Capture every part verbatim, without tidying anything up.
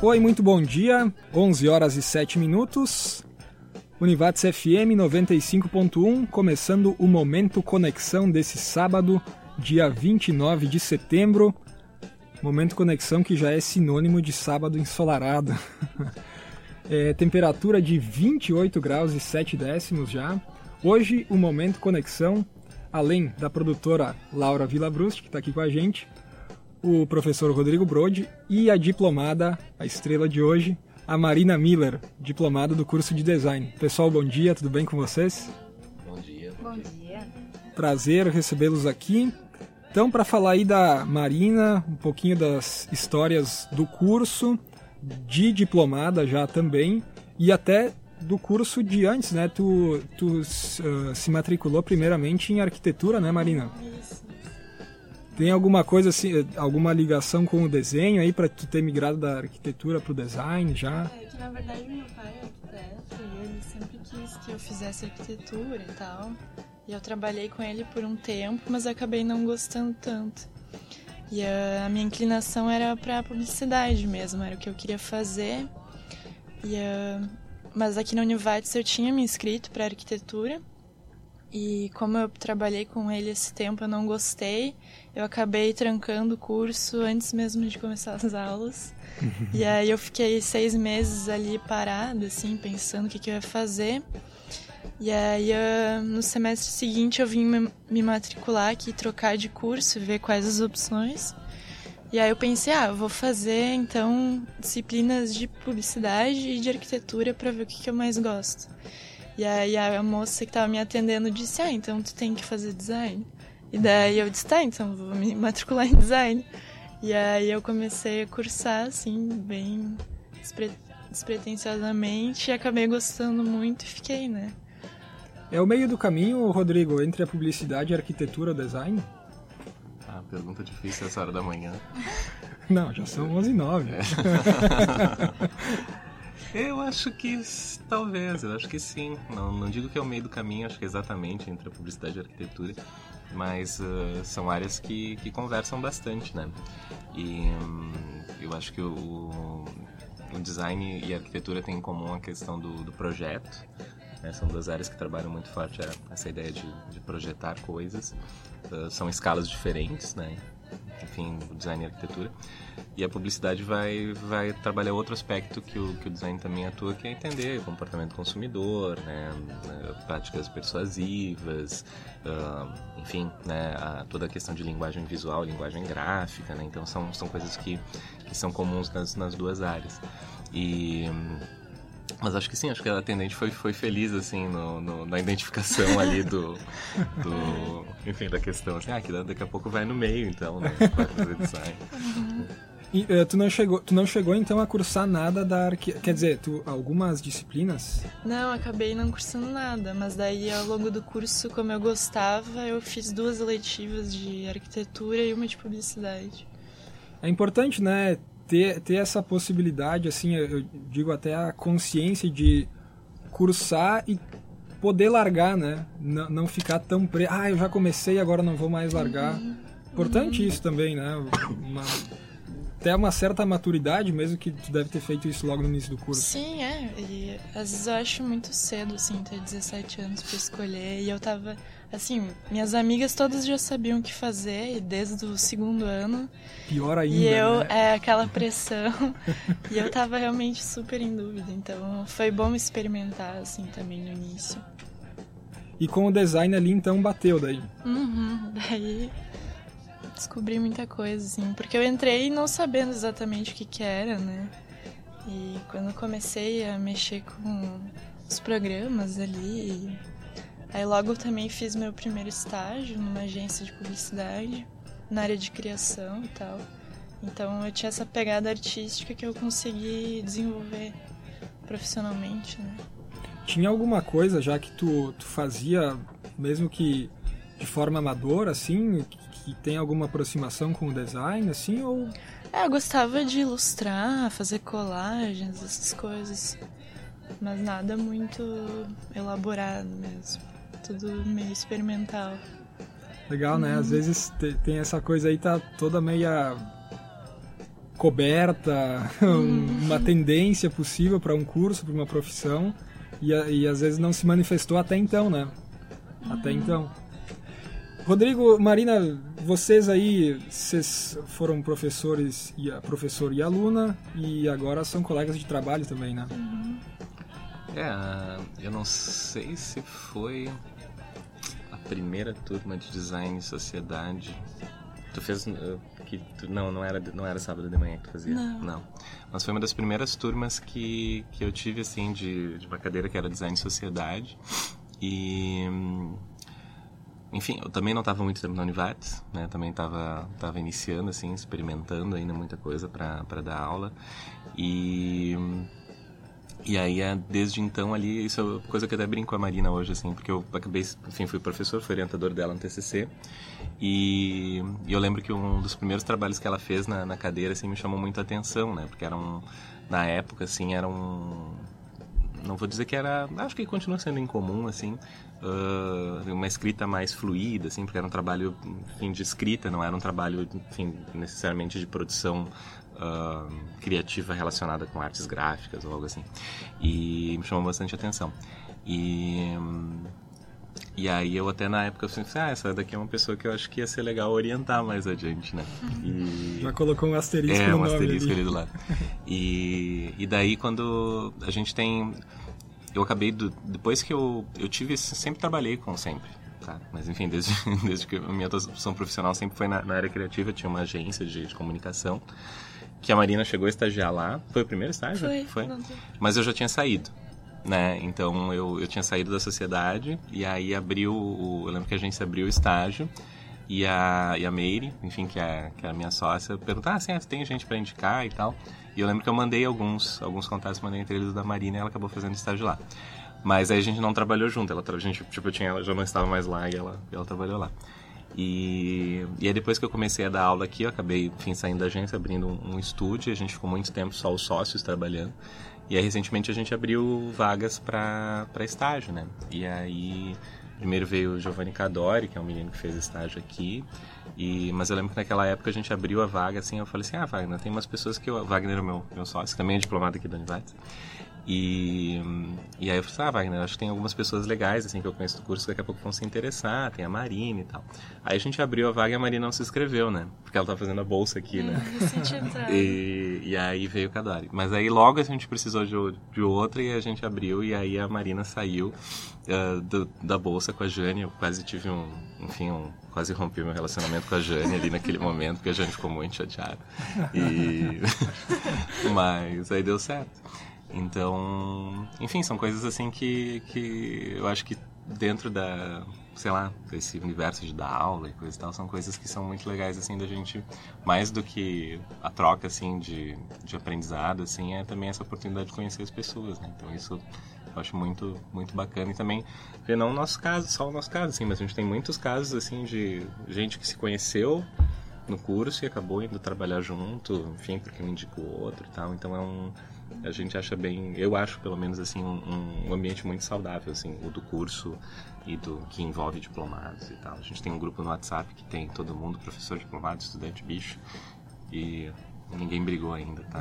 Oi, muito bom dia, onze horas e sete minutos, Univates F M noventa e cinco ponto um, começando o Momento Conexão desse sábado, dia vinte e nove de setembro, Momento Conexão que já é sinônimo de sábado ensolarado. É, temperatura de vinte e oito graus e sete décimos já. Hoje o Momento Conexão, além da produtora Laura Villabrust, que está aqui com a gente, o professor Rodrigo Brode e a diplomada, a estrela de hoje, a Marina Miller, diplomada do curso de Design. Pessoal, bom dia, tudo bem com vocês? Bom dia. Bom dia. Prazer recebê-los aqui. Então, para falar aí da Marina, um pouquinho das histórias do curso, de diplomada já também, e até do curso de antes, né? Tu, tu uh, se matriculou primeiramente em arquitetura, né, Marina? Isso. Tem alguma coisa assim, alguma ligação com o desenho aí para tu ter migrado da arquitetura pro design já? É que na verdade meu pai é arquiteto e ele sempre quis que eu fizesse arquitetura e tal. E eu trabalhei com ele por um tempo, mas acabei não gostando tanto. E a minha inclinação era para publicidade mesmo, era o que eu queria fazer. E, uh, mas aqui na Univates eu tinha me inscrito para arquitetura. E como eu trabalhei com ele esse tempo, eu não gostei. Eu acabei trancando o curso antes mesmo de começar as aulas. E aí eu fiquei seis meses ali parada, assim, pensando o que, que eu ia fazer. E aí no semestre seguinte eu vim me matricular aqui, trocar de curso, ver quais as opções. E aí eu pensei, ah, eu vou fazer então disciplinas de publicidade e de arquitetura para ver o que, que eu mais gosto. E aí a moça que estava me atendendo disse, ah, então tu tem que fazer design. E daí eu disse, tá, então vou me matricular em design. E aí eu comecei a cursar, assim, bem despre- despretensiosamente, e acabei gostando muito e fiquei, né? É o meio do caminho, Rodrigo, entre a publicidade, a arquitetura e o design? Ah, pergunta difícil essa hora da manhã. Não, já são onze e nove. É. Eu acho que talvez, eu acho que sim. Não, não digo que é o meio do caminho, acho que é exatamente entre a publicidade e a arquitetura, mas uh, são áreas que, que conversam bastante, né? E um, eu acho que o, o design e a arquitetura têm em comum a questão do, do projeto, né? São duas áreas que trabalham muito forte essa ideia de, de projetar coisas. Uh, são escalas diferentes, né? Enfim, o design e a arquitetura. E a publicidade vai, vai trabalhar outro aspecto que o, que o design também atua, que é entender o comportamento do consumidor, né, práticas persuasivas, uh, enfim, né, a, toda a questão de linguagem visual, linguagem gráfica, né, então são, são coisas que, que são comuns nas, nas duas áreas. E... Mas acho que sim, acho que a atendente foi, foi feliz, assim, no, no, na identificação ali do, do... Enfim, da questão, assim, ah, que daqui a pouco vai no meio, então, né, vai fazer design. Uhum. E uh, tu, não chegou, tu não chegou, então, a cursar nada da arquitetura? Quer dizer, tu, algumas disciplinas? Não, acabei não cursando nada, mas daí ao longo do curso, como eu gostava, eu fiz duas eletivas de arquitetura e uma de publicidade. É importante, né? Ter, ter essa possibilidade, assim, eu digo até a consciência de cursar e poder largar, né? N- não ficar tão preso. Ah, eu já comecei, agora não vou mais largar. Uhum. Importante uhum. Isso também, né? Uma, até uma certa maturidade, mesmo que tu deve ter feito isso logo no início do curso. Sim, é. E às vezes eu acho muito cedo, assim, ter dezessete anos pra escolher. E eu tava... Assim, minhas amigas todas já sabiam o que fazer, desde o segundo ano. Pior ainda, E eu, né? é, aquela pressão. E eu tava realmente super em dúvida. Então, foi bom experimentar, assim, também no início. E com o design ali, então, bateu daí? Uhum, daí descobri muita coisa, assim. Porque eu entrei não sabendo exatamente o que que era, né? E quando eu comecei a mexer com os programas ali... Aí logo eu também fiz meu primeiro estágio numa agência de publicidade, na área de criação e tal. Então eu tinha essa pegada artística que eu consegui desenvolver profissionalmente, né? Tinha alguma coisa já que tu, tu fazia, mesmo que de forma amadora, assim, que, que tem alguma aproximação com o design, assim, ou... É, eu gostava de ilustrar, fazer colagens, essas coisas. Mas nada muito elaborado mesmo. Tudo meio experimental. Legal, né? Hum. Às vezes te, tem essa coisa aí, tá toda meia descoberta, uma tendência possível para um curso, para uma profissão, e, e às vezes não se manifestou até então, né? Até então. Rodrigo, Marina, vocês aí, vocês foram professores, e, professor e aluna, e agora são colegas de trabalho também, né? Uhum. É, eu não sei se foi a primeira turma de design e sociedade. Tu fez... Que tu, não, não era, não era sábado de manhã que tu fazia. Não. não. Mas foi uma das primeiras turmas que, que eu tive, assim, de, de uma cadeira que era design e sociedade. E... Enfim, eu também não estava muito tempo na Univates, né? Também estava tava iniciando, assim, experimentando ainda muita coisa para dar aula. E... E aí, desde então ali, isso é uma coisa que eu até brinco com a Marina hoje, assim, porque eu acabei, enfim, fui professor, fui orientador dela no T C C, e, e eu lembro que um dos primeiros trabalhos que ela fez na, na cadeira, assim, me chamou muito a atenção, né, porque era um, na época, assim, era um, não vou dizer que era, acho que continua sendo incomum, assim, uh, uma escrita mais fluida, assim, porque era um trabalho, enfim, de escrita, não era um trabalho, enfim, necessariamente de produção Uh, criativa relacionada com artes gráficas ou algo assim, e me chamou bastante atenção. E, e aí eu até na época eu pensei, ah, essa daqui é uma pessoa que eu acho que ia ser legal orientar mais adiante, né? E... Já colocou um asterisco é, no um nome asterisco ali. ali do lado. E, e daí quando a gente tem... Eu acabei, do, depois que eu, eu tive, sempre trabalhei com sempre. Tá? Mas enfim, desde, desde que a minha atuação profissional sempre foi na, na área criativa, eu tinha uma agência de, de comunicação, que a Marina chegou a estagiar lá. Foi o primeiro estágio? Foi. Foi. Não. Mas eu já tinha saído, né? Então eu, eu tinha saído da sociedade e aí abriu, o, eu lembro que a agência abriu o estágio e a, e a Meire, enfim, que é, que é a minha sócia, perguntou, ah, sim, tem gente para indicar e tal. E eu lembro que eu mandei alguns, alguns contatos, mandei entre eles da Marina e ela acabou fazendo estágio lá. Mas aí a gente não trabalhou junto, ela, a gente, tipo, eu tinha, ela já não estava mais lá e ela, ela trabalhou lá. E, e aí depois que eu comecei a dar aula aqui, eu acabei, enfim, saindo da agência, abrindo um, um estúdio, a gente ficou muito tempo só os sócios trabalhando. E aí recentemente a gente abriu vagas para estágio, né? E aí primeiro veio o Giovanni Cadori, que é um menino que fez estágio aqui. E, mas eu lembro que naquela época a gente abriu a vaga, assim, eu falei assim, ah, Wagner, tem umas pessoas que... Eu, Wagner é o meu, meu sócio, que também é diplomado aqui da Univates. E, e aí eu falei, ah, Wagner, acho que tem algumas pessoas legais, assim, que eu conheço do curso, que daqui a pouco vão se interessar, tem a Marina e tal. Aí a gente abriu a vaga e a Marina não se inscreveu, né? Porque ela tá fazendo a bolsa aqui, né? Hum, e, e aí veio o Cadori. Mas aí logo a gente precisou de, de outra e a gente abriu, e aí a Marina saiu uh, do, da bolsa com a Jane. Eu quase tive um, enfim, um, quase rompi meu relacionamento com a Jane ali naquele momento, porque a Jane ficou muito chateada. E... Mas aí deu certo. Então, enfim, são coisas assim que, que eu acho que dentro da, sei lá, desse universo de dar aula e coisa e tal, são coisas que são muito legais, assim, da gente, mais do que a troca, assim, de, de aprendizado, assim, é também essa oportunidade de conhecer as pessoas, né? Então isso eu acho muito, muito bacana. E também, ver não o nosso caso, só o nosso caso, assim, mas a gente tem muitos casos, assim, de gente que se conheceu no curso e acabou indo trabalhar junto, enfim, porque um indicou o outro e tal, então é um... A gente acha bem, eu acho pelo menos assim, um, um ambiente muito saudável, assim, o do curso e do que envolve diplomados e tal. A gente tem um grupo no WhatsApp que tem todo mundo, professor, diplomado, estudante, bicho, e ninguém brigou ainda, tá?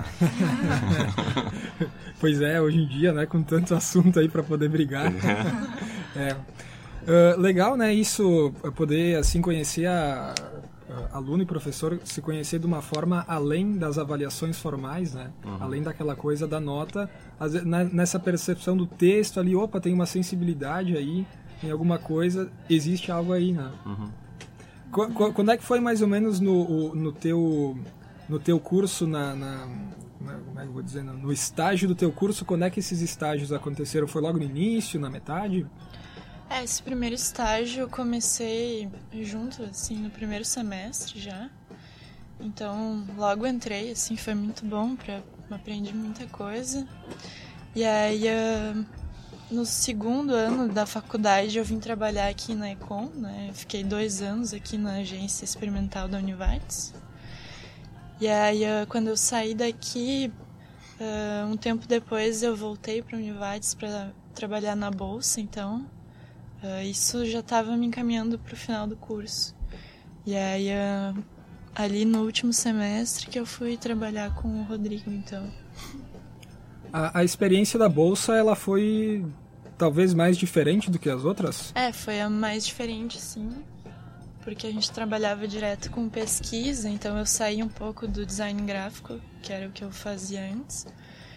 Pois é, hoje em dia, né, com tanto assunto aí para poder brigar. É. Uh, legal, né, isso, poder assim conhecer a... aluno e professor se conhecer de uma forma além das avaliações formais, né? Uhum. Além daquela coisa da nota, nessa percepção do texto ali, opa, tem uma sensibilidade aí, tem alguma coisa, existe algo aí, né? Uhum. Quando é que foi mais ou menos no, no, teu, no teu curso, na, na, como é que eu vou dizer, no estágio do teu curso, quando é que esses estágios aconteceram? Foi logo no início, na metade? É, esse primeiro estágio eu comecei junto, assim, no primeiro semestre já. Então, logo entrei, assim, foi muito bom, pra, aprendi muita coisa. E aí, uh, no segundo ano da faculdade, eu vim trabalhar aqui na Econ, né? Eu fiquei dois anos aqui na agência experimental da Univates. E aí, uh, quando eu saí daqui, uh, um tempo depois eu voltei para a Univates para trabalhar na bolsa, então... Uh, isso já estava me encaminhando para o final do curso. E aí, uh, ali no último semestre que eu fui trabalhar com o Rodrigo, então. A, a experiência da bolsa, ela foi talvez mais diferente do que as outras? É, foi a mais diferente, sim, porque a gente trabalhava direto com pesquisa, então eu saí um pouco do design gráfico, que era o que eu fazia antes,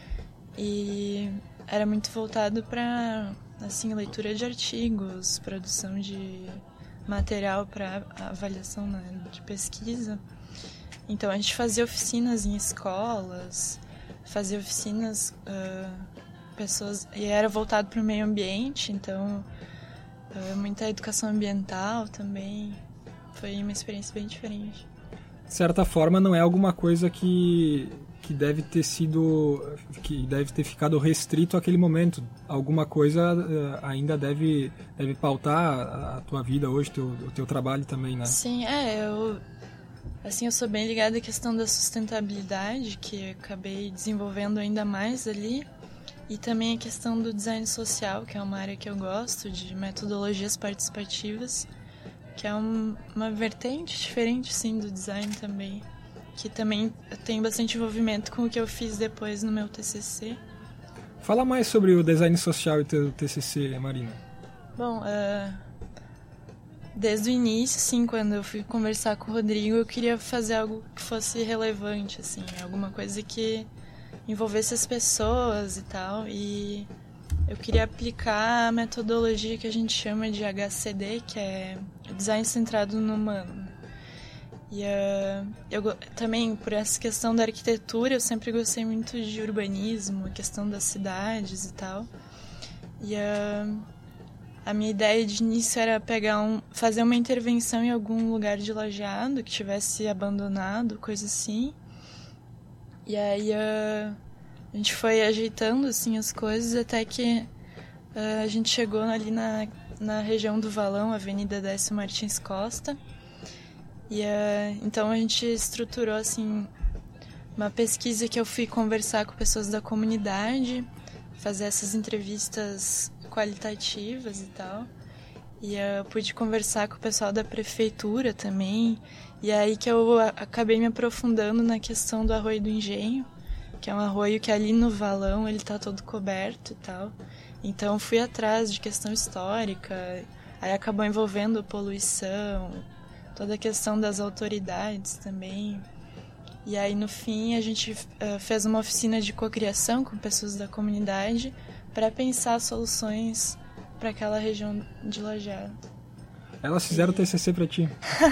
e era muito voltado para, assim, leitura de artigos, produção de material para avaliação, né, de pesquisa. Então a gente fazia oficinas em escolas, fazia oficinas, uh, pessoas, e era voltado para o meio ambiente, então uh, muita educação ambiental também. Foi uma experiência bem diferente. De certa forma, não é alguma coisa que, que deve ter sido, que deve ter ficado restrito àquele momento. Alguma coisa uh, ainda deve, deve pautar a, a tua vida hoje, teu, o teu trabalho também, né? Sim, é, eu, assim, eu sou bem ligada à questão da sustentabilidade, que eu acabei desenvolvendo ainda mais ali, e também a questão do design social, que é uma área que eu gosto, de metodologias participativas, que é um, uma vertente diferente, sim, do design também, que também tem bastante envolvimento com o que eu fiz depois no meu T C C. Fala mais sobre o design social e teu T C C, Marina. Bom, uh, desde o início, sim, quando eu fui conversar com o Rodrigo, eu queria fazer algo que fosse relevante, assim, alguma coisa que envolvesse as pessoas e tal, e eu queria aplicar a metodologia que a gente chama de H C D, que é Design Centrado no Humano. E uh, eu também, por essa questão da arquitetura, eu sempre gostei muito de urbanismo, a questão das cidades e tal. E uh, a minha ideia de início era pegar um, fazer uma intervenção em algum lugar de lajeado que tivesse abandonado, coisa assim. E aí uh, a gente foi ajeitando assim as coisas até que uh, a gente chegou ali na, na região do Valão, Avenida Décio Martins Costa. E uh, então a gente estruturou assim uma pesquisa que eu fui conversar com pessoas da comunidade, fazer essas entrevistas qualitativas e tal. E uh, pude conversar com o pessoal da prefeitura também. E é aí que eu acabei me aprofundando na questão do Arroio do Engenho, que é um arroio que ali no Valão ele tá todo coberto e tal. Então fui atrás de questão histórica, aí acabou envolvendo poluição, toda a questão das autoridades também. E aí no fim a gente uh, fez uma oficina de cocriação com pessoas da comunidade para pensar soluções para aquela região de Lajeado. Elas fizeram o T C C para ti.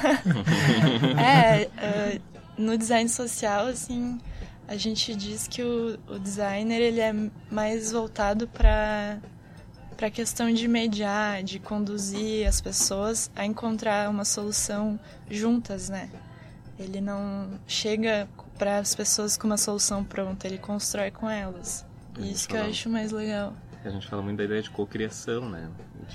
É, uh, no design social, assim, a gente diz que o, o designer ele é mais voltado para para a questão de mediar, de conduzir as pessoas a encontrar uma solução juntas, né? Ele não chega para as pessoas com uma solução pronta, ele constrói com elas. E isso que eu acho mais legal. A gente fala muito da ideia de cocriação, né?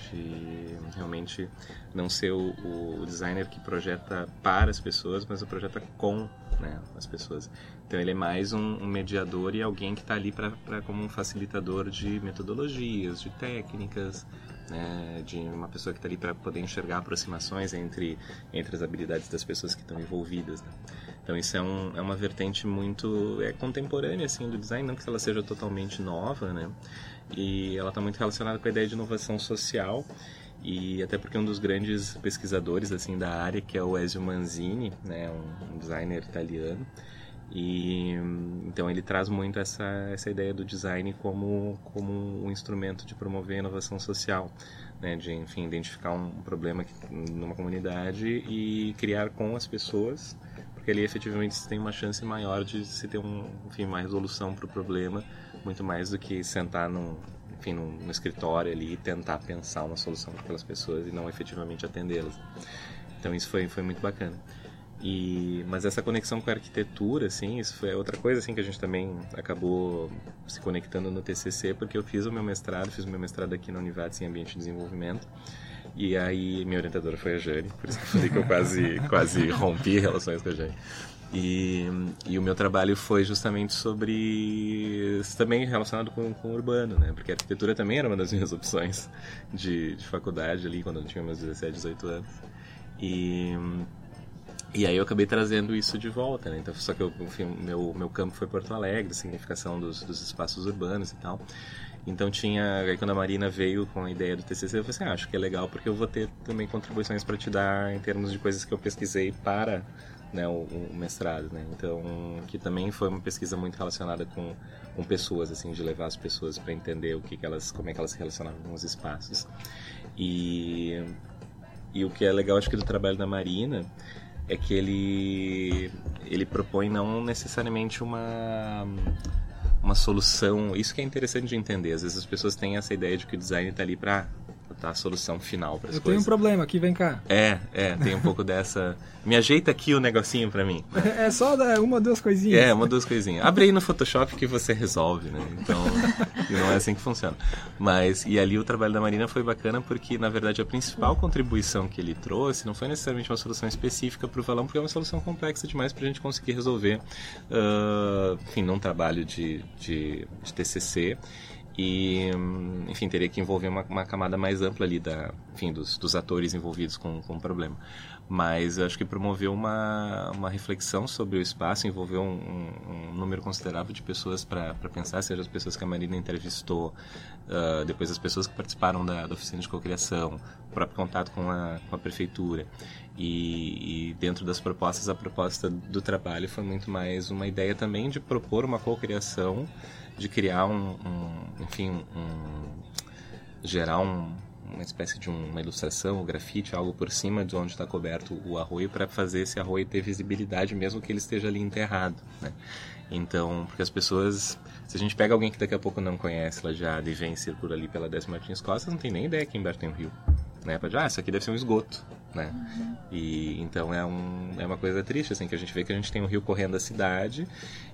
De realmente não ser o, o designer que projeta para as pessoas, mas o projeta com, né, as pessoas. Então ele é mais um, um mediador e alguém que está ali para como um facilitador de metodologias, de técnicas, né, de uma pessoa que está ali para poder enxergar aproximações entre, entre as habilidades das pessoas que estão envolvidas, né? Então isso é, um, é uma vertente muito é, contemporânea assim, do design, não que ela seja totalmente nova, né? E ela está muito relacionada com a ideia de inovação social, e até porque um dos grandes pesquisadores assim da área, que é o Ezio Manzini, né, um, um designer italiano, e então ele traz muito essa essa ideia do design como como um instrumento de promover a inovação social, né, de enfim identificar um problema que, numa comunidade e criar com as pessoas, porque ali efetivamente se tem uma chance maior de se ter um, enfim, uma resolução para o problema, muito mais do que sentar num, enfim, num, no escritório ali e tentar pensar uma solução para aquelas pessoas e não efetivamente atendê-las. Então isso foi, foi muito bacana. E, mas essa conexão com a arquitetura, assim, isso foi outra coisa assim, que a gente também acabou se conectando no T C C, porque eu fiz o meu mestrado, fiz o meu mestrado aqui na Univates em Ambiente e Desenvolvimento. E aí minha orientadora foi a Jane, por isso que eu falei que eu quase, quase rompi relações com a Jane. E, e o meu trabalho foi justamente sobre, também relacionado com, com o urbano, né? Porque a arquitetura também era uma das minhas opções de, de faculdade ali, quando eu tinha meus dezessete, dezoito anos. E, E aí eu acabei trazendo isso de volta, né? Então, só que eu, enfim, meu, meu campo foi Porto Alegre, significação dos, dos espaços urbanos e tal. Então tinha, aí quando a Marina veio com a ideia do T C C, eu falei assim, ah, acho que é legal porque eu vou ter também contribuições para te dar em termos de coisas que eu pesquisei para, né, o, o mestrado, né? Então, que também foi uma pesquisa muito relacionada com, com pessoas, assim, de levar as pessoas para entender o que, que elas, como é que elas se relacionavam com os espaços. E, e o que é legal, acho que do trabalho da Marina é que ele, ele propõe não necessariamente uma, uma solução. Isso que é interessante de entender. Às vezes as pessoas têm essa ideia de que o design está ali para dar a solução final para as Eu coisas. tenho um problema aqui, vem cá. É, é, tem um pouco dessa... Me ajeita aqui o negocinho para mim. É só uma ou duas coisinhas. É, uma ou duas coisinhas. Abre aí no Photoshop que você resolve, né? Então, e não é assim que funciona. Mas, e ali o trabalho da Marina foi bacana porque, na verdade, a principal contribuição que ele trouxe não foi necessariamente uma solução específica para o valão, porque é uma solução complexa demais para a gente conseguir resolver, uh, enfim, num trabalho de, de, de T C C. E, enfim, teria que envolver uma, uma camada mais ampla ali da, enfim, dos, dos atores envolvidos com, com o problema. Mas eu acho que promoveu uma, uma reflexão sobre o espaço, envolveu um, um, um número considerável de pessoas para pensar, seja as pessoas que a Marina entrevistou, uh, depois as pessoas que participaram da, da oficina de cocriação, o próprio contato com a, com a prefeitura. E, e dentro das propostas, a proposta do trabalho foi muito mais uma ideia também de propor uma cocriação, de criar um, um enfim, um, gerar um, uma espécie de um, uma ilustração, um grafite, algo por cima de onde está coberto o arroio para fazer esse arroio ter visibilidade mesmo que ele esteja ali enterrado, né? Então, porque as pessoas, se a gente pega alguém que daqui a pouco não conhece Lajeado e vem circula ali pela Décio Martins Costa, não tem nem ideia que embaixo tem um rio, né? Pode, ah, isso aqui deve ser um esgoto, né? Uhum. E então é, um, é uma coisa triste, assim, que a gente vê que a gente tem um rio correndo da cidade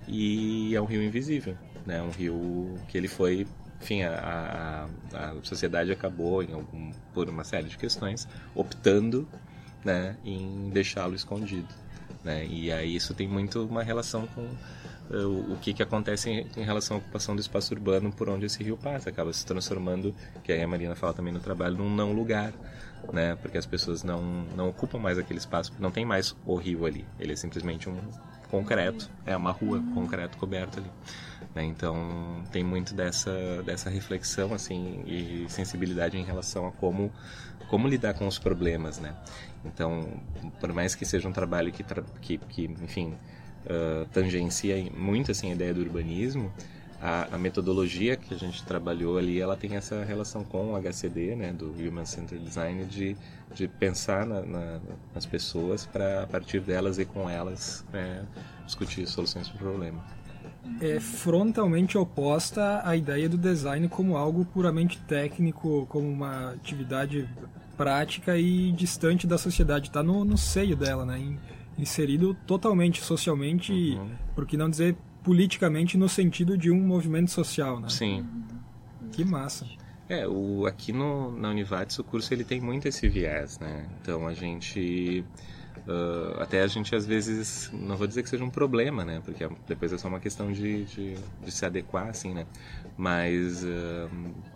e é um rio invisível, né? Um rio que ele foi, enfim, a, a, a sociedade acabou em algum, por uma série de questões optando, né, em deixá-lo escondido, né? E aí isso tem muito uma relação com uh, o que, que acontece em, em relação à ocupação do espaço urbano por onde esse rio passa, acaba se transformando, que aí a Marina fala também no trabalho, num não lugar, né? Porque as pessoas não, não ocupam mais aquele espaço, não tem mais o rio ali, ele é simplesmente um concreto, é uma rua, concreto coberto ali, né? Então tem muito dessa, dessa reflexão, assim, e sensibilidade em relação a como, como lidar com os problemas, né? Então, por mais que seja um trabalho que, que, que enfim, uh, tangencia muito, assim, a ideia do urbanismo, a, a metodologia que a gente trabalhou ali, ela tem essa relação com o H C D, né, do Human Centered Design, de, de pensar na, na, nas pessoas para, a partir delas e com elas, né, discutir soluções para o problema. É frontalmente oposta à ideia do design como algo puramente técnico, como uma atividade prática e distante da sociedade, está no, no seio dela, né, inserido totalmente socialmente, uhum. Por que não dizer politicamente no sentido de um movimento social, né? Sim. Que massa. É, o, aqui no, na Univates o curso ele tem muito esse viés, né? Então a gente, uh, até a gente às vezes, não vou dizer que seja um problema, né? Porque depois é só uma questão de, de, de se adequar, assim, né? Mas uh,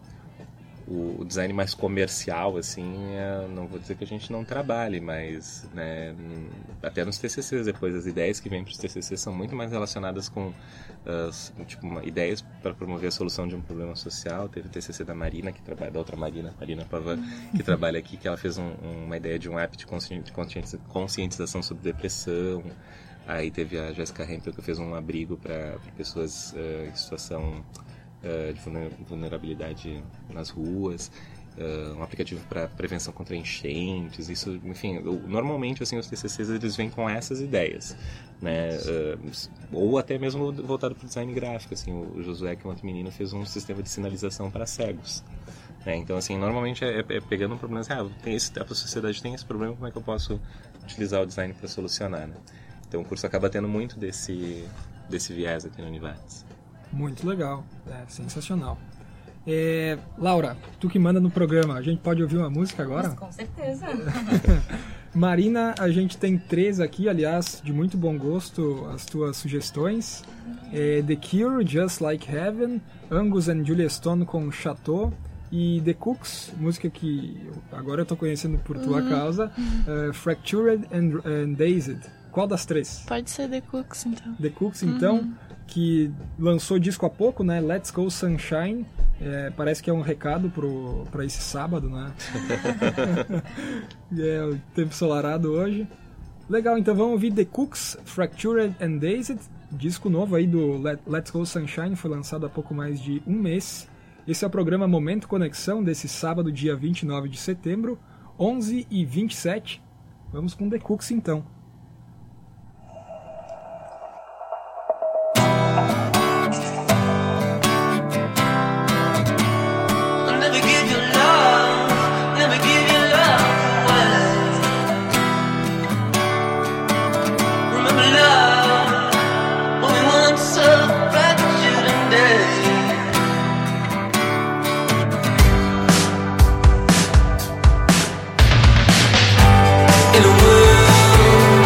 o, o design mais comercial, assim, é, não vou dizer que a gente não trabalhe, mas, né, até nos T C Cs depois, as ideias que vêm para os T C Cs são muito mais relacionadas com uh, tipo, uma, ideias para promover a solução de um problema social. Teve o T C C da Marina, que trabalha, da outra Marina, Marina Pavan, que trabalha aqui, que ela fez um, uma ideia de um app de conscientização sobre depressão. Aí teve a Jéssica Hempel, que fez um abrigo para pessoas uh, em situação uh, de vulnerabilidade nas ruas. Uh, um aplicativo para prevenção contra enchentes, isso, enfim, normalmente assim os T C Cs eles vêm com essas ideias, né, uh, ou até mesmo voltado para o design gráfico, assim, o Josué, que é um outro menino, fez um sistema de sinalização para cegos, né? Então assim, normalmente é, é pegando um problema assim, ah, tem esse, a sociedade tem esse problema, como é que eu posso utilizar o design para solucionar, né? Então o curso acaba tendo muito desse, desse viés aqui no Univates. Muito legal, é sensacional. É, Laura, tu que manda no programa, a gente pode ouvir uma música agora? Mas, com certeza. Marina, a gente tem três aqui, aliás, de muito bom gosto, as tuas sugestões. É, The Cure, Just Like Heaven, Angus and Julia Stone com Chateau e The Cooks, música que agora eu tô conhecendo por tua uhum. causa, uh, Fractured and, and Dazed. Qual das três? Pode ser The Cooks, então. The Cooks, então, uhum. que lançou disco há pouco, né? Let's Go Sunshine. É, parece que é um recado pro, pra esse sábado, né? É o tempo ensolarado hoje. Legal, então vamos ouvir The Cooks, Fractured and Dazed. Disco novo aí do Let, Let's Go Sunshine, foi lançado há pouco mais de um mês. Esse é o programa Momento Conexão desse sábado, dia vinte e nove de setembro, onze e vinte e sete. Vamos com The Cooks então. In a world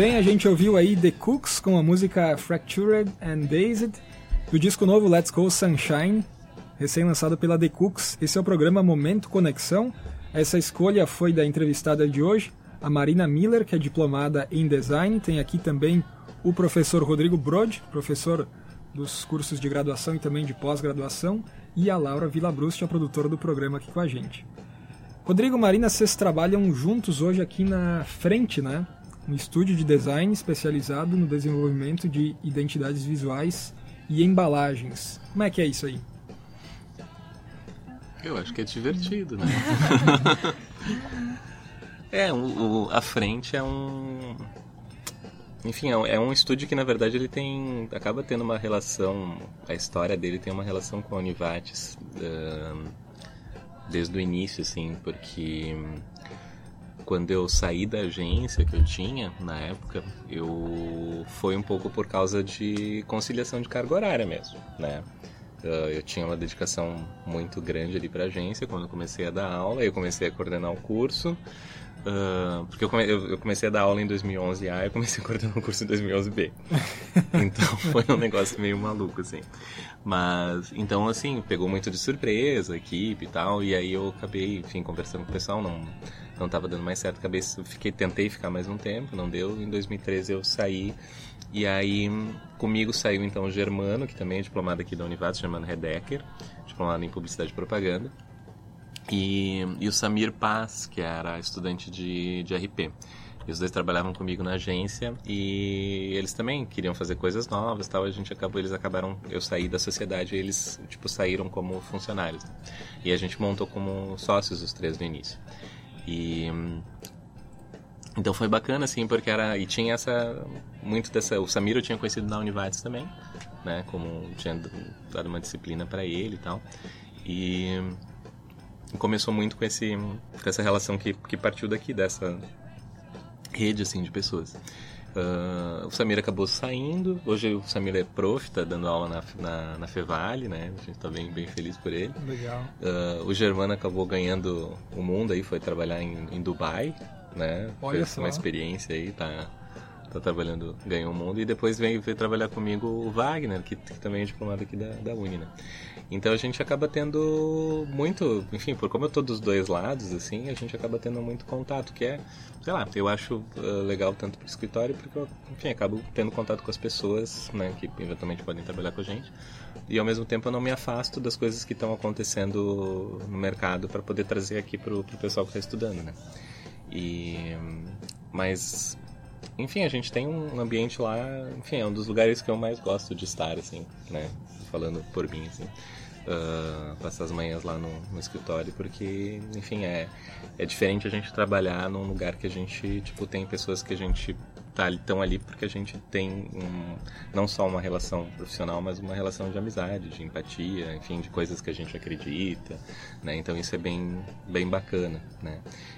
bem, a gente ouviu aí The Cooks com a música Fractured and Dazed, do disco novo Let's Go Sunshine, recém-lançado pela The Cooks. Esse é o programa Momento Conexão. Essa escolha foi da entrevistada de hoje, a Marina Miller, que é diplomada em design. Tem aqui também o professor Rodrigo Brod, professor dos cursos de graduação e também de pós-graduação, e a Laura Villabrust, a produtora do programa aqui com a gente. Rodrigo, Marina, vocês trabalham juntos hoje aqui na Frente, né? Um estúdio de design especializado no desenvolvimento de identidades visuais e embalagens. Como é que é isso aí? Eu acho que é divertido, né? é, o, o, a Frente é um... Enfim, é um estúdio que, na verdade, ele tem... Acaba tendo uma relação... A história dele tem uma relação com a Univates uh, desde o início, assim, porque... Quando eu saí da agência que eu tinha, na época, eu... Foi um pouco por causa de conciliação de carga horária mesmo, né? Eu tinha uma dedicação muito grande ali para a agência quando eu comecei a dar aula. Eu comecei a coordenar o curso, uh, porque eu, come, eu comecei a dar aula em dois mil e onze A e eu comecei a coordenar o curso em dois mil e onze B. Então foi um negócio meio maluco, assim. Mas, então, assim, pegou muito de surpresa a equipe e tal. E aí eu acabei, enfim, conversando com o pessoal, não... Não estava dando mais certo, acabei, fiquei, tentei ficar mais um tempo, não deu. Em dois mil e treze eu saí, e aí comigo saiu então o Germano, que também é diplomado aqui da Univates, Germano Redecker, diplomado em Publicidade e Propaganda, e, e o Samir Paz, que era estudante de, de R P. E os dois trabalhavam comigo na agência e eles também queriam fazer coisas novas, tal. A gente acabou, eles acabaram, eu saí da sociedade e eles tipo saíram como funcionários. E a gente montou como sócios os três no início. E então foi bacana, assim, porque era... E tinha essa... Muito dessa... O Samir eu tinha conhecido na Univates também, né? Como tinha dado uma disciplina para ele e tal. E começou muito com, esse, com essa relação que, que partiu daqui, dessa rede, assim, de pessoas. Uh, o Samir acabou saindo. Hoje o Samir é prof, tá dando aula na, na, na Fevale, né? A gente tá bem, bem feliz por ele. Legal. Uh, o Germano acabou ganhando o mundo aí, foi trabalhar em, em Dubai, né? Olha Fez só. uma experiência aí, tá, tá trabalhando, ganhou o mundo. E depois veio, veio trabalhar comigo o Wagner, que, que também é diplomado aqui da, da Uni, né? Então a gente acaba tendo muito, enfim, por como eu tô dos dois lados, assim, a gente acaba tendo muito contato, que é, sei lá, eu acho uh, legal tanto pro escritório, porque eu, enfim, acabo tendo contato com as pessoas, né, que eventualmente podem trabalhar com a gente, e ao mesmo tempo eu não me afasto das coisas que estão acontecendo no mercado para poder trazer aqui pro, pro pessoal que está estudando, né. E, mas, enfim, a gente tem um ambiente lá, enfim, é um dos lugares que eu mais gosto de estar, assim, né, falando por mim, assim. Uh, passar as manhãs lá no, no escritório, porque, enfim, é, é diferente a gente trabalhar num lugar que a gente, tipo, tem pessoas que a gente tá, estão ali porque a gente tem um, não só uma relação profissional, mas uma relação de amizade, de empatia, enfim, de coisas que a gente acredita, né? Então isso é bem, bem bacana, né?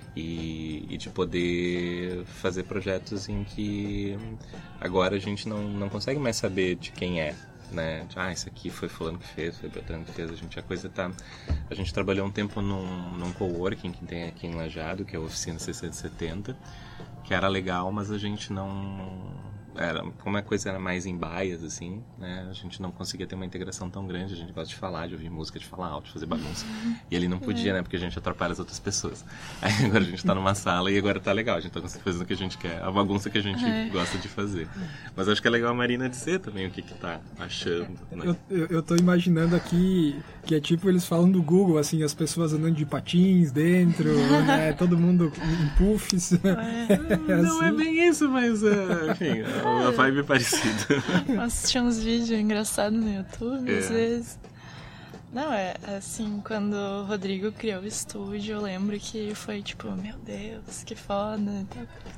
E, e de poder fazer projetos em que agora a gente não, não consegue mais saber de quem é, né? Ah, isso aqui foi fulano que fez, foi Beltrano que fez. A gente, a coisa tá... A gente trabalhou um tempo num, num coworking que tem aqui em Lajeado, que é a Oficina seiscentos e setenta, que era legal, mas a gente não... Era, como a coisa era mais em baias, assim, né? A gente não conseguia ter uma integração tão grande. A gente gosta de falar, de ouvir música, de falar alto, de fazer bagunça. E ele não podia, né? Porque a gente atrapalha as outras pessoas. Aí agora a gente tá numa sala e agora tá legal. A gente tá fazendo o que a gente quer, a bagunça que a gente é. gosta de fazer. Mas acho que é legal a Marina dizer também o que que tá achando, né? Eu, eu, eu tô imaginando aqui que é tipo eles falam do Google, assim, as pessoas andando de patins dentro, né? Todo mundo em puffs. É, não assim. É bem isso, mas, uh, enfim... Uma vibe parecida. Nossa, tinha uns vídeos engraçados no YouTube, é. às vezes. Não, é assim, quando o Rodrigo criou o estúdio, eu lembro que foi tipo, meu Deus, que foda.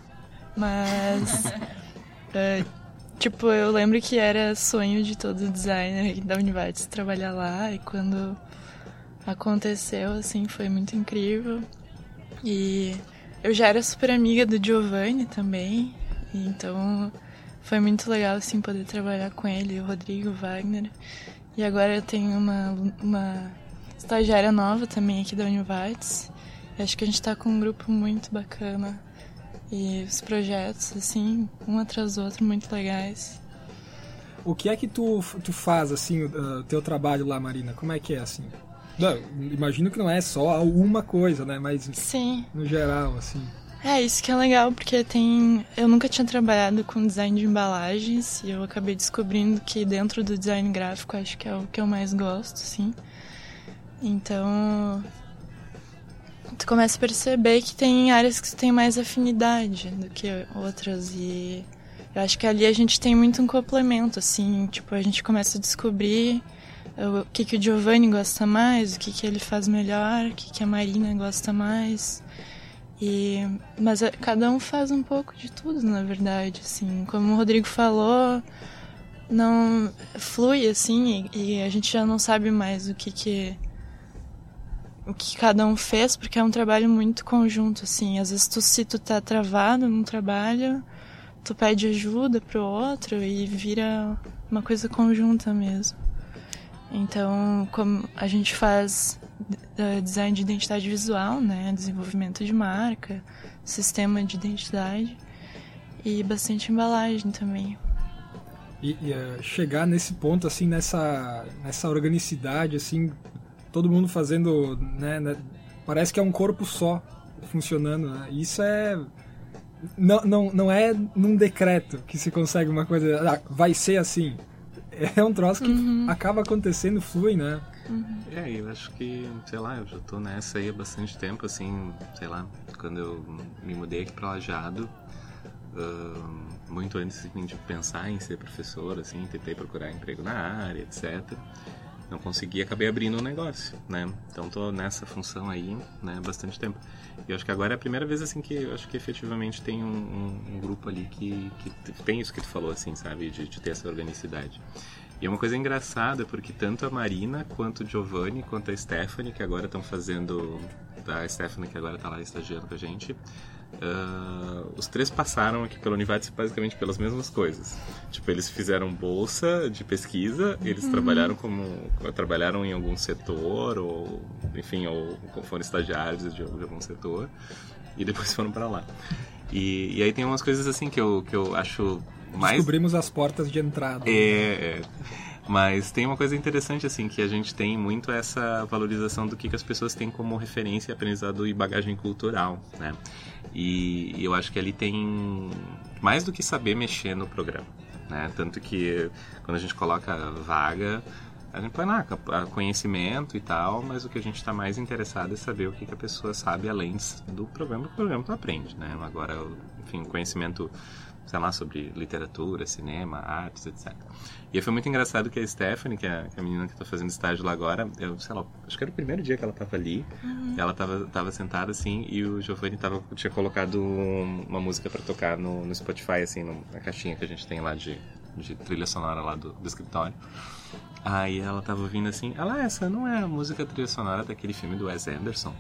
Mas, é, tipo, eu lembro que era sonho de todo designer da Univates trabalhar lá, e quando aconteceu, assim, foi muito incrível. E eu já era super amiga do Giovanni também, então... Foi muito legal, assim, poder trabalhar com ele, o Rodrigo, o Wagner. E agora eu tenho uma, uma estagiária nova também aqui da Univates. Acho que a gente tá com um grupo muito bacana. E os projetos, assim, um atrás do outro, muito legais. O que é que tu, tu faz, assim, o teu trabalho lá, Marina? Como é que é, assim? Não, imagino que não é só uma coisa, né? Mas Sim. No geral, assim. É, isso que é legal, porque tem... Eu nunca tinha trabalhado com design de embalagens e eu acabei descobrindo que dentro do design gráfico acho que é o que eu mais gosto, assim. Então, tu começa a perceber que tem áreas que tu tem mais afinidade do que outras e eu acho que ali a gente tem muito um complemento, assim, tipo, a gente começa a descobrir o que, que o Giovanni gosta mais, o que, que ele faz melhor, o que, que a Marina gosta mais. E, mas a, cada um faz um pouco de tudo, na verdade, assim, como o Rodrigo falou, não flui, assim, e, e a gente já não sabe mais o que que o que cada um fez, porque é um trabalho muito conjunto, assim, às vezes tu, se tu tá travado num trabalho, tu pede ajuda pro outro e vira uma coisa conjunta mesmo. Então, como a gente faz design de identidade visual, né, desenvolvimento de marca, sistema de identidade e bastante embalagem também. E, e uh, chegar nesse ponto, assim, nessa, nessa organicidade, assim, todo mundo fazendo, né, né, parece que é um corpo só funcionando, né? Isso é... Não, não, não é num decreto que se consegue uma coisa... Ah, vai ser assim. É um troço que uhum. acaba acontecendo, flui, né? Uhum. É, eu acho que, sei lá, eu já tô nessa aí há bastante tempo, assim, sei lá, quando eu me mudei aqui pra Lajeado, uh, muito antes de pensar em ser professor, assim, tentei procurar emprego na área, etcétera. Não consegui, acabei abrindo um negócio, né? Então tô nessa função aí, né, há bastante tempo. E eu acho que agora é a primeira vez, assim, que eu acho que efetivamente tem um, um, um grupo ali que, que tem isso que tu falou, assim, sabe? De, de ter essa organicidade. E é uma coisa engraçada, porque tanto a Marina, quanto o Giovanni, quanto a Stephanie, que agora estão fazendo... A Stephanie, que agora tá lá estagiando com a gente... Uh, os três passaram aqui pela Univates basicamente pelas mesmas coisas. Tipo, eles fizeram bolsa de pesquisa, eles uhum. trabalharam como trabalharam em algum setor ou enfim, ou foram estagiários de, de algum setor e depois foram para lá. E, e aí tem umas coisas assim que eu, que eu acho mais... Descobrimos as portas de entrada. É, é. Mas tem uma coisa interessante, assim, que a gente tem muito essa valorização do que, que as pessoas têm como referência, aprendizado e bagagem cultural, né? E, e eu acho que ali tem mais do que saber mexer no programa, né? Tanto que quando a gente coloca vaga, a gente põe lá conhecimento e tal, mas o que a gente está mais interessado é saber o que, que a pessoa sabe além do programa, que o programa tu aprende, né? Agora, enfim, conhecimento... sei lá, sobre literatura, cinema, artes, etcétera. E foi muito engraçado que a Stephanie, que é a menina que está fazendo estágio lá agora, eu, sei lá, acho que era o primeiro dia que ela estava ali, uhum. ela estava tava sentada, assim, e o Giovanni tava, tinha colocado uma música para tocar no, no Spotify, assim, na caixinha que a gente tem lá de, de trilha sonora lá do, do escritório. Aí ela estava ouvindo assim, ela, essa não é a música trilha sonora daquele filme do Wes Anderson?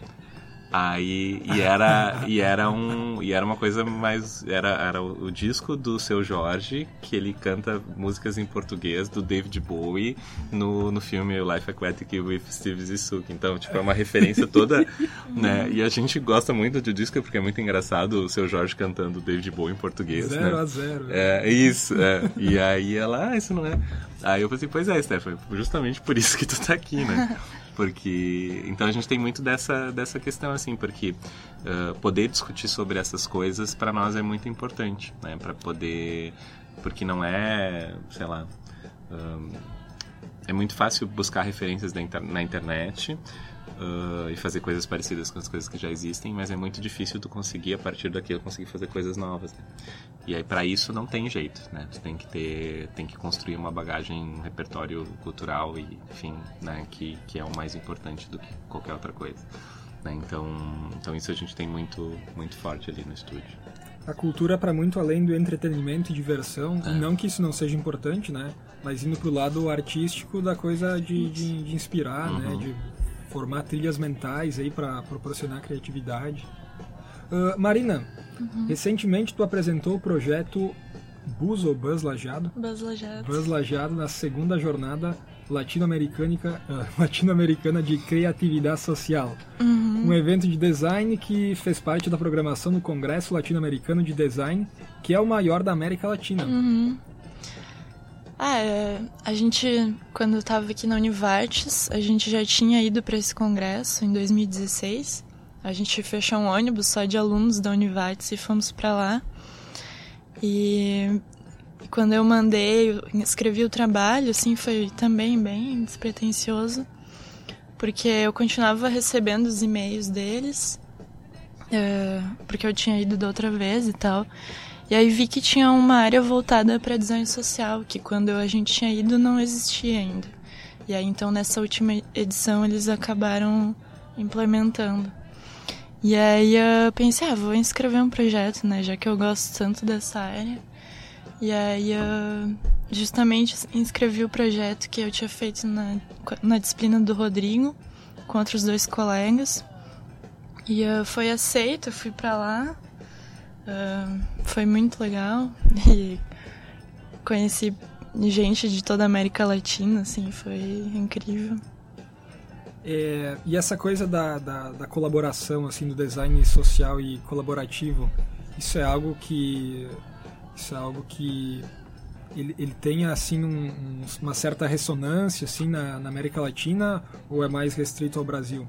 Aí, e era, e era um, e era uma coisa mais, era, era o, o disco do Seu Jorge, que ele canta músicas em português do David Bowie no, no filme Life Aquatic with Steve Zissou. Então, tipo, é uma referência toda, né? E a gente gosta muito do disco porque é muito engraçado o Seu Jorge cantando David Bowie em português, zero né? a zero. É, isso, é. E aí ela, ah, isso não é... Aí eu falei, pois é, Stephanie, justamente por isso que tu tá aqui, né? Porque, então a gente tem muito dessa, dessa questão, assim, porque uh, poder discutir sobre essas coisas para nós é muito importante, né? Para poder, porque não é, sei lá, um, é muito fácil buscar referências na, inter, na internet uh, e fazer coisas parecidas com as coisas que já existem, mas é muito difícil tu conseguir, a partir daquilo, conseguir fazer coisas novas, né? E aí, para isso, não tem jeito, né? Tu tem que ter, tem que construir uma bagagem, um repertório cultural e, enfim, né? Que, que é o mais importante do que qualquer outra coisa, né? Então, então isso a gente tem muito, muito forte ali no estúdio. A cultura para muito além do entretenimento e diversão, é. Não que isso não seja importante, né? Mas indo pro lado artístico da coisa de, de, de inspirar, uhum. né? De formar trilhas mentais aí para proporcionar criatividade. Uh, Marina, uhum. recentemente tu apresentou o projeto Buzz ou Buzz Lajado? Buzz Lajado. Buzz Lajado na segunda jornada latino-americana, uh, latino-americana de criatividade social. Uhum. Um evento de design que fez parte da programação do Congresso Latino-Americano de Design, que é o maior da América Latina. Uhum. Ah, é, a gente, quando eu estava aqui na Univartes, a gente já tinha ido para esse congresso em dois mil e dezesseis. A gente fechou um ônibus só de alunos da Univartes e fomos para lá. E quando eu mandei, eu escrevi o trabalho, assim, foi também bem despretensioso, porque eu continuava recebendo os e-mails deles, é, porque eu tinha ido da outra vez e tal. E aí vi que tinha uma área voltada para design social, que quando a gente tinha ido não existia ainda. E aí então nessa última edição eles acabaram implementando. E aí eu pensei, ah, vou inscrever um projeto, né, já que eu gosto tanto dessa área. E aí eu justamente inscrevi o projeto que eu tinha feito na, na disciplina do Rodrigo, com outros dois colegas. E uh, foi aceito, eu fui pra lá. Uh, foi muito legal e conheci gente de toda a América Latina, assim, foi incrível. É, e essa coisa da, da, da colaboração, assim, do design social e colaborativo, isso é algo que isso é algo que ele, ele tem, assim, um, um, uma certa ressonância, assim, na, na América Latina, ou é mais restrito ao Brasil?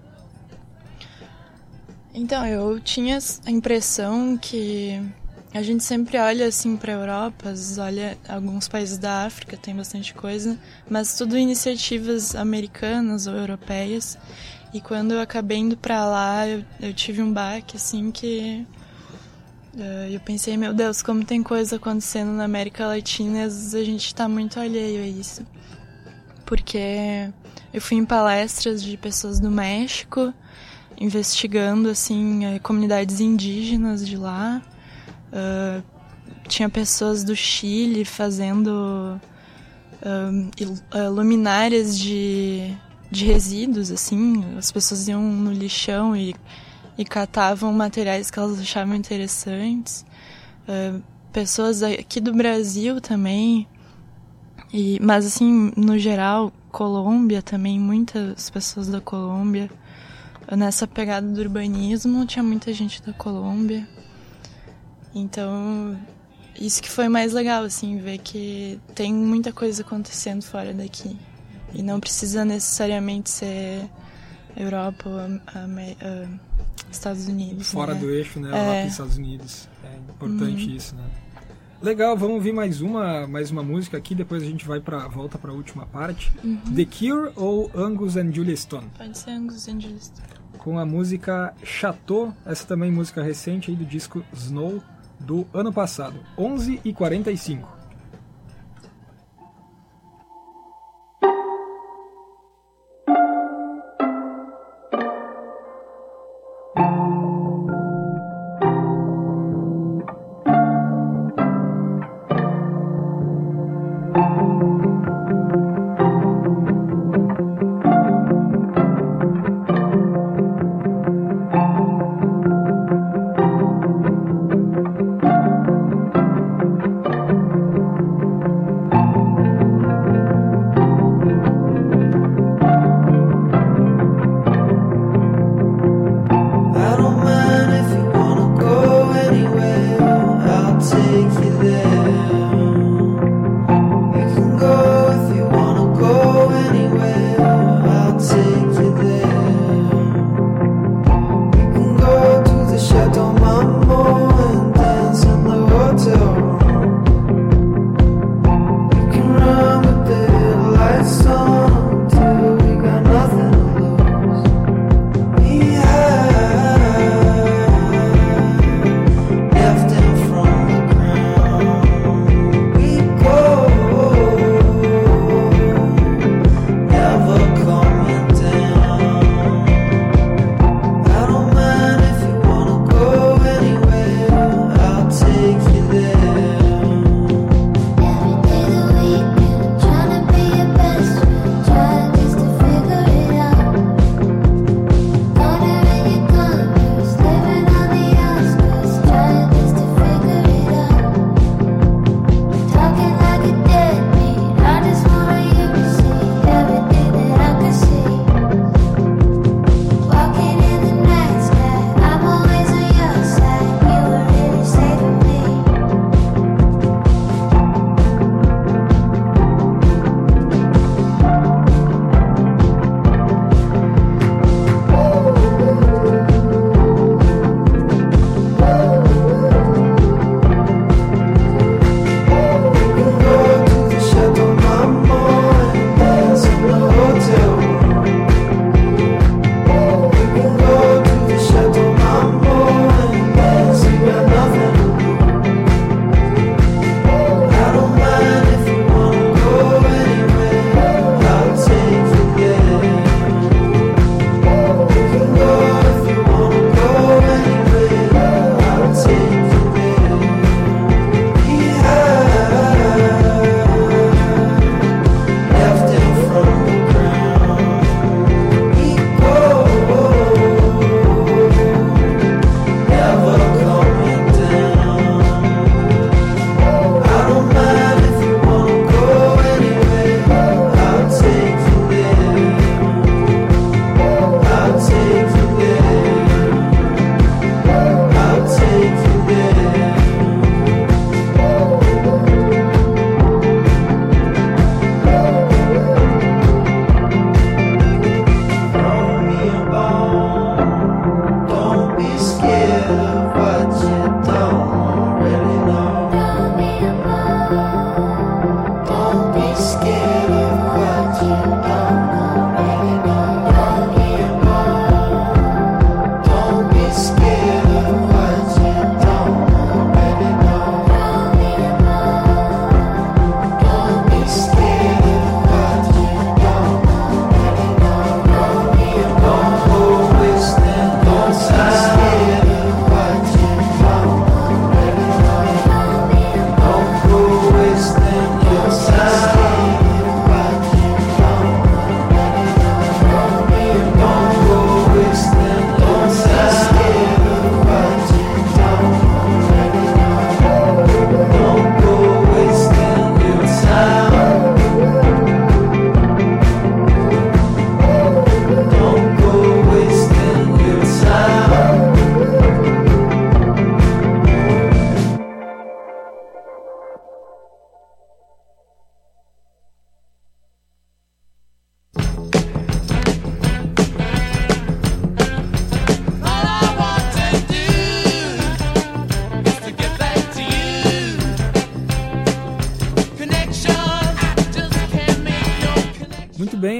Então, eu tinha a impressão que a gente sempre olha assim para a Europa, olha alguns países da África, tem bastante coisa, mas tudo iniciativas americanas ou europeias. E quando eu acabei indo para lá, eu, eu tive um baque assim que uh, eu pensei, meu Deus, como tem coisa acontecendo na América Latina e às vezes a gente está muito alheio a isso. Porque eu fui em palestras de pessoas do México, investigando assim comunidades indígenas de lá. Uh, tinha pessoas do Chile fazendo uh, luminárias de, de resíduos, assim. As pessoas iam no lixão e, e catavam materiais que elas achavam interessantes. Uh, pessoas aqui do Brasil também. E, mas assim, no geral, Colômbia também, muitas pessoas da Colômbia. Nessa pegada do urbanismo, tinha muita gente da Colômbia. Então, isso que foi mais legal, assim, ver que tem muita coisa acontecendo fora daqui. E não precisa necessariamente ser Europa ou a, a, a Estados Unidos. Fora né? do eixo, né? É. Europa e Estados Unidos. É importante uhum. isso, né? Legal, vamos ouvir mais uma, mais uma música aqui, depois a gente vai pra, volta para a última parte. Uhum. The Cure ou Angus and Julia Stone? Pode ser Angus and Julia Stone. Com a música Chateau, essa também música recente aí do disco Snow, do ano passado, onze e quarenta e cinco.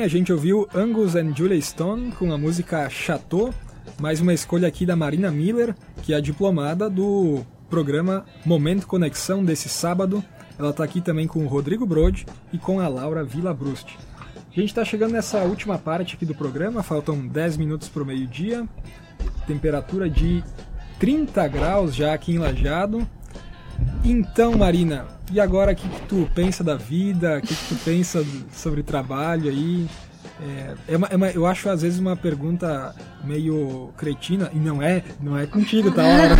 gente ouviu Angus and Julia Stone com a música Chateau, mais uma escolha aqui da Marina Miller, que é a diplomada do programa Momento Conexão desse sábado. Ela está aqui também com o Rodrigo Brode e com a Laura Villabrust. A gente está chegando nessa última parte aqui do programa, faltam dez minutos para o meio-dia, temperatura de trinta graus já aqui em Lajeado. Então, Marina, e agora o que, que tu pensa da vida, o que, que tu pensa sobre trabalho aí? É, é uma, é uma, eu acho às vezes uma pergunta meio cretina, e não é, não é contigo, tá, Laura?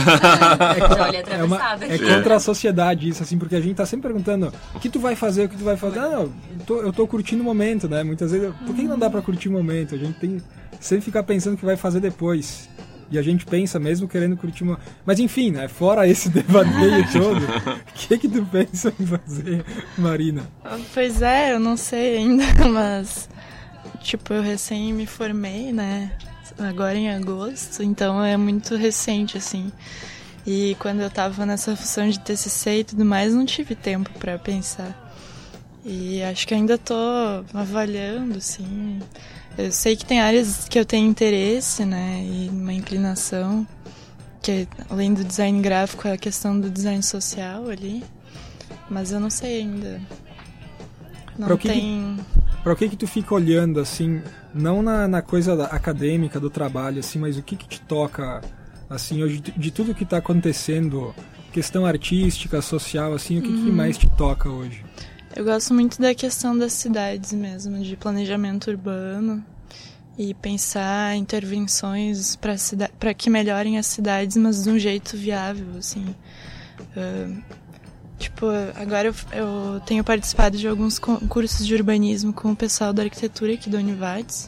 É, é, uma, é contra a sociedade isso, assim, porque a gente tá sempre perguntando o que tu vai fazer, o que tu vai fazer. Não, eu tô, eu tô curtindo o momento, né? Muitas vezes, por que não dá pra curtir o momento? A gente tem sempre ficar pensando o que vai fazer depois. E a gente pensa mesmo querendo curtir uma... Mas enfim, né? Fora esse devaneio todo, o que que tu pensa em fazer, Marina? Pois é, eu não sei ainda, mas... Tipo, eu recém me formei, né? Agora em agosto, então é muito recente, assim. E quando eu tava nessa função de T C C e tudo mais, não tive tempo pra pensar. E acho que ainda tô avaliando, assim... Eu sei que tem áreas que eu tenho interesse, né, e uma inclinação, que além do design gráfico é a questão do design social ali, mas eu não sei ainda. Não pra que tem... Que, pra que que tu fica olhando, assim, não na, na coisa da, acadêmica do trabalho, assim, mas o que que te toca, assim, hoje, de, de tudo que tá acontecendo, questão artística, social, assim, o que uhum. que mais te toca hoje? Eu gosto muito da questão das cidades mesmo, de planejamento urbano e pensar intervenções para cida- para que melhorem as cidades, mas de um jeito viável, assim. Uh, tipo, agora eu, eu tenho participado de alguns cursos de urbanismo com o pessoal da arquitetura aqui da Univates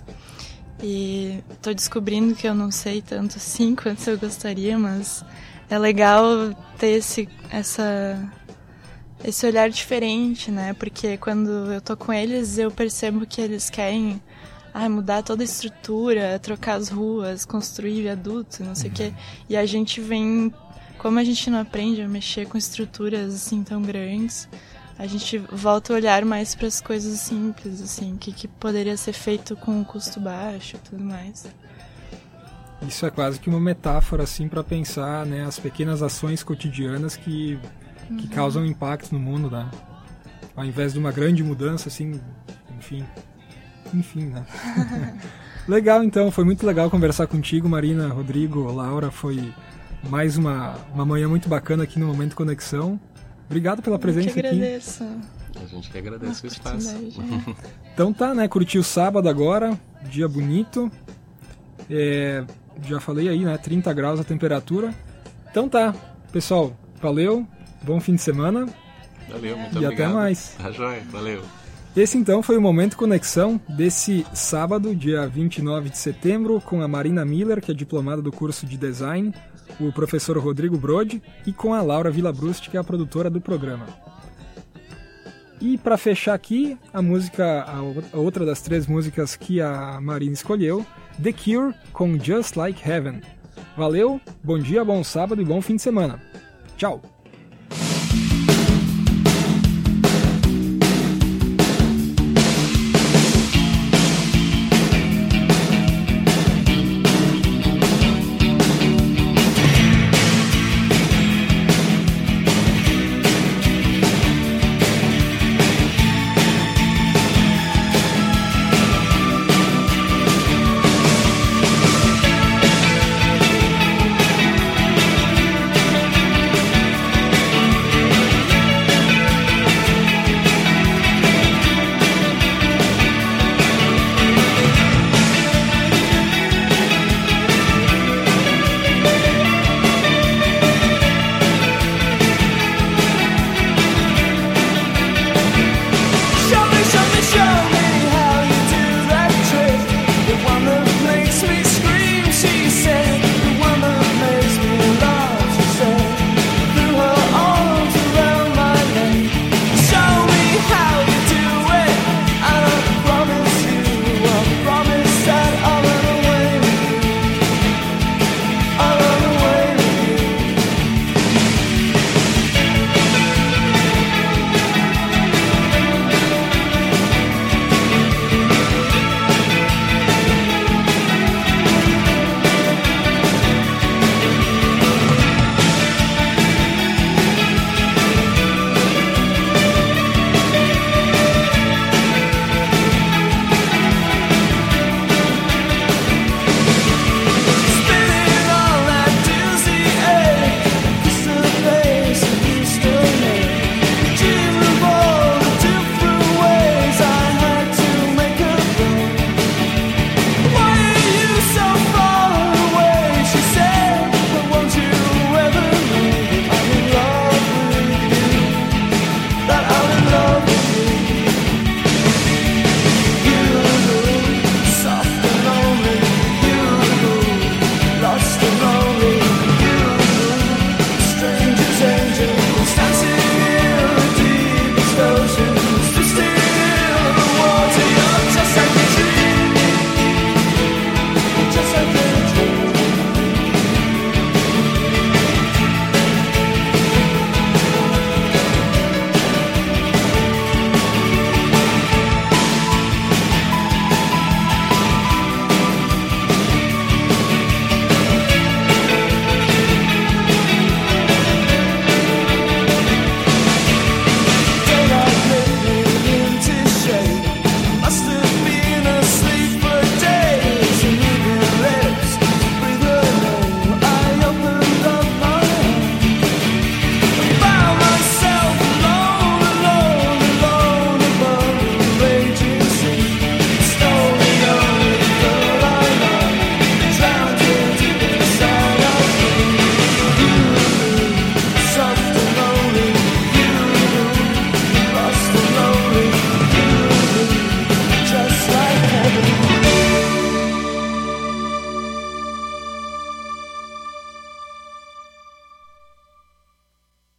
e estou descobrindo que eu não sei tanto assim quanto eu gostaria, mas é legal ter esse, essa... esse olhar diferente, né? Porque quando eu tô com eles, eu percebo que eles querem ah, mudar toda a estrutura, trocar as ruas, construir viaduto, não sei o quê. E a gente vem... Como a gente não aprende a mexer com estruturas assim tão grandes, a gente volta a olhar mais para as coisas simples, assim, que, que poderia ser feito com um custo baixo e tudo mais. Isso é quase que uma metáfora, assim, para pensar, né, as pequenas ações cotidianas que... que causam impactos no mundo, né? Ao invés de uma grande mudança, assim, enfim, enfim, né? Legal, então, foi muito legal conversar contigo, Marina, Rodrigo, Laura, foi mais uma, uma manhã muito bacana aqui no Momento Conexão. Obrigado pela presença aqui. Eu que agradeço. Aqui. A gente que agradece o espaço. Então tá, né? Curtiu o sábado agora, dia bonito. É, já falei aí, né? trinta graus a temperatura. Então tá, pessoal, valeu. Bom fim de semana. Valeu, muito e obrigado. E até mais. Tá joia, valeu. Esse então foi o Momento Conexão desse sábado, dia vinte e nove de setembro, com a Marina Miller, que é diplomada do curso de Design, o professor Rodrigo Brode e com a Laura Villabrust, que é a produtora do programa. E para fechar aqui, a música, a outra das três músicas que a Marina escolheu, The Cure com Just Like Heaven. Valeu, bom dia, bom sábado e bom fim de semana. Tchau!